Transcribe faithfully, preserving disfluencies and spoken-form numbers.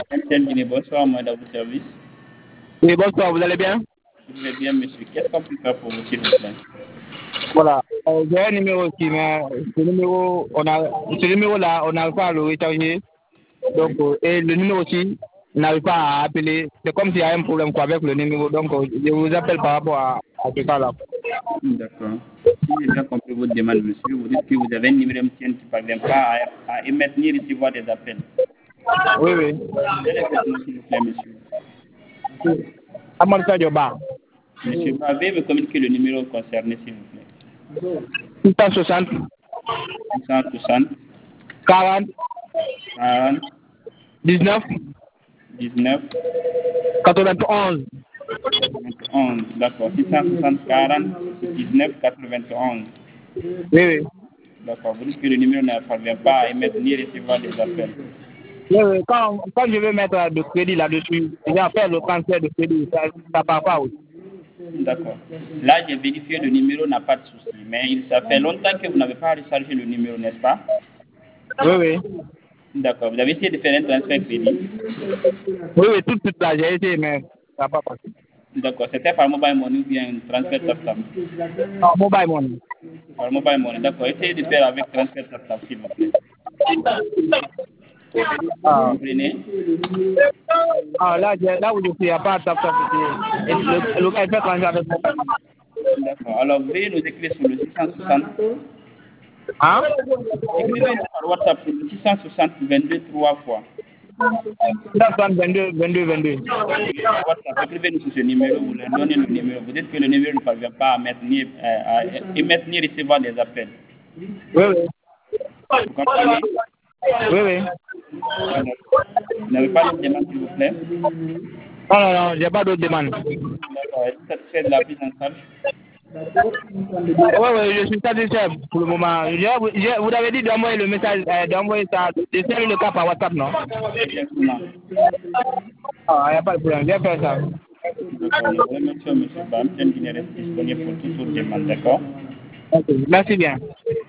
M T N Guinée, bonsoir, moi, dans vos services. Oui, bonsoir, vous allez bien? Je vais bien, monsieur. Qu'est-ce qu'on peut faire pour vous, s'il vous plaît? Voilà. Euh, j'ai un numéro aussi, mais ce numéro, on a, ce numéro-là, on n'arrive pas à le recharger. Donc, Oui. euh, et le numéro aussi, on n'arrive pas à appeler. C'est comme s'il y a un problème quoi, avec le numéro. Donc, euh, je vous appelle par rapport à, à ce cas-là. D'accord. Si j'ai bien compris votre demande, monsieur, vous dites que vous avez un numéro M T N qui ne parvient pas à, à émettre ni recevoir des appels. Oui, oui. Quel est votre nom, s'il vous plaît, monsieur? Amadou Sadio Ba. Monsieur, pouvez me communiquer le numéro concerné, s'il vous plaît? six cent soixante, six cent soixante, quarante, quarante, dix-neuf, dix-neuf, quatre-vingt-onze. quatre-vingt-onze. D'accord. six cent soixante, quarante, dix-neuf, quatre-vingt-onze. Oui, oui. D'accord. Vous dites que le numéro ne parvient pas à émettre ni recevoir des appels. Oui, oui. Quand, quand je veux mettre de crédit là-dessus, je vais faire le transfert de crédit. Ça ne part pas aussi. D'accord. Là, j'ai vérifié, le numéro n'a pas de souci. Mais il, ça fait longtemps que vous n'avez pas rechargé le numéro, n'est-ce pas? Oui, oui. D'accord. Vous avez essayé de faire un transfert crédit? Oui, oui, tout de suite là, j'ai essayé, mais ça n'a pas passé. D'accord. C'était par mobile money ou bien un transfert tap-tap? Non, mobile money. Par mobile money. D'accord. Essayez de faire avec transfert tap-tap, s'il vous plaît. Vous Ah, comprenez? ah là, j'ai- là où je suis, il n'y a pas de tap tap ici. Et Le, le gars, il fait quand avec mobile. D'accord. Alors, veuillez nous écrire sur le six cent soixante. Hein? Écrivez-nous par WhatsApp sur le six cent soixante vingt-deux trois fois. vingt-deux, vingt-deux, vingt-deux. Oui, par WhatsApp, écrivez-nous sur ce numéro, vous leur donnez le numéro. Vous dites que le numéro ne parvient pas à, mettre ni, euh, à émettre ni recevoir des appels. Oui, oui. Vous comprenez? Oui, oui. Vous n'avez pas de demande, s'il vous plaît? Non, non, non, j'ai pas d'autres demandes. D'accord. Êtes-vous satisfait de la prise en charge? Oui, oui, je suis satisfait pour le moment. Je, je- vous avez dit d'envoyer le message, euh, d'envoyer ça, de faire le cas par WhatsApp, non? Exactement. Ah, il n'y a pas de problème, j'ai fait ça. D'accord. Nous vous remercions, M. Bam. M T N Guinée reste disponible pour toute autre demande. D'accord? Ok, merci bien.